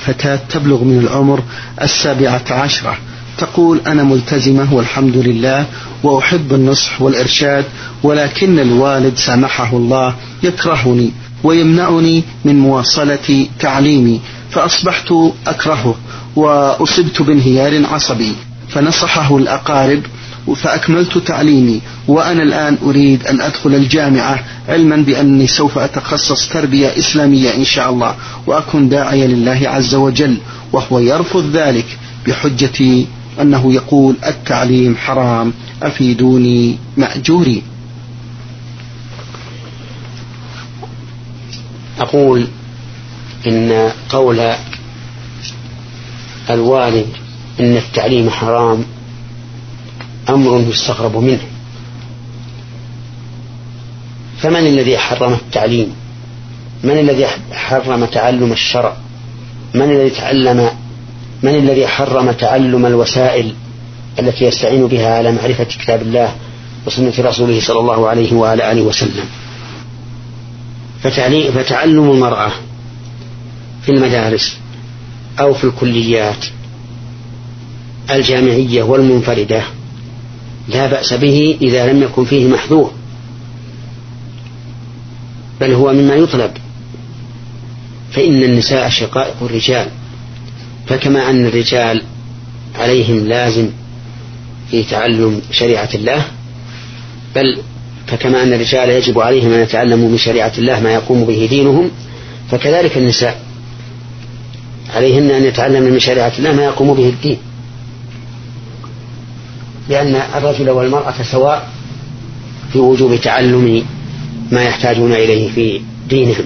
فتاة تبلغ من العمر 17 تقول: أنا ملتزمة والحمد لله وأحب النصح والإرشاد، ولكن الوالد سامحه الله يكرهني ويمنعني من مواصلة تعليمي، فأصبحت أكرهه وأصبت بانهيار عصبي، فنصحه الأقارب فأكملت تعليمي، وأنا الآن أريد أن أدخل الجامعة، علما بأني سوف أتخصص تربية إسلامية إن شاء الله وأكون داعيا لله عز وجل، وهو يرفض ذلك بحجة أنه يقول التعليم حرام، أفيدوني مأجوري. أقول إن قول الوالد إن التعليم حرام أمر يستغرب منه، فمن الذي حرم التعليم؟ من الذي حرم تعلم الشرع؟ من الذي حرم تعلم الوسائل التي يستعين بها على معرفة كتاب الله وسنة رسوله صلى الله عليه وعلى آله وسلم؟ فتعلم المرأة في المدارس أو في الكليات الجامعية والمنفردة لا بأس به إذا لم يكن فيه محذور، بل هو مما يطلب، فإن النساء شقائق الرجال، فكما أن الرجال عليهم لازم في تعلم شريعة الله، بل فكما أن الرجال يجب عليهم أن يتعلموا من شريعة الله ما يقوم به دينهم، فكذلك النساء عليهن أن يتعلمن من شريعة الله ما يقوم به الدين، لأن الرجل والمرأة سواء في وجوب تعلم ما يحتاجون إليه في دينهم.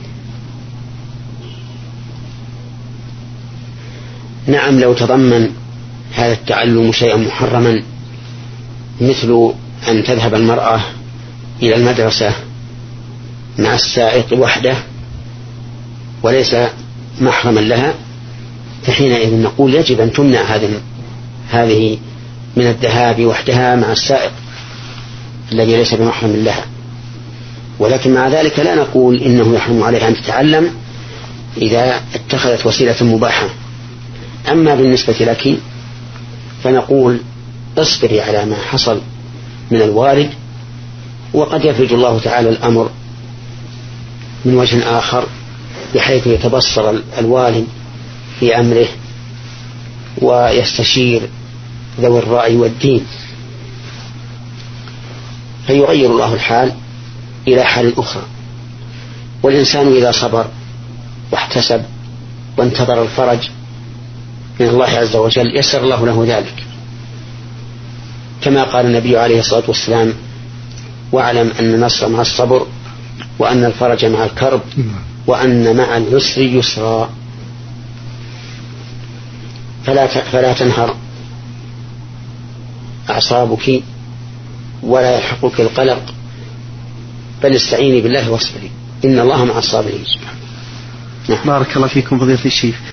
نعم، لو تضمن هذا التعلم شيئا محرما مثل أن تذهب المرأة إلى المدرسة مع السائق وحده وليس محرما لها، فحينئذ نقول يجب أن تمنع هذه من الذهاب وحدها مع السائق الذي ليس بمحرم لها. ولكن مع ذلك لا نقول إنه يحرم عليها أن تتعلم إذا اتخذت وسيلة مباحة. أما بالنسبة لك فنقول اصبري على ما حصل من الوالد، وقد يفرج الله تعالى الأمر من وجه آخر بحيث يتبصر الوالد في أمره ويستشير ذوي الرأي والدين، فيغير الله الحال إلى حال أخرى. والإنسان إذا صبر واحتسب وانتظر الفرج من الله عز وجل يسر الله له ذلك، كما قال النبي عليه الصلاة والسلام: واعلم أن النصر مع الصبر، وأن الفرج مع الكرب، وأن مع العسر يسرا. فلا تنهر أعصابك ولا يلحقك القلق، بل استعيني بالله واصبري، إن الله مع الصابرين. بارك الله فيكم فضيلة الشيخ.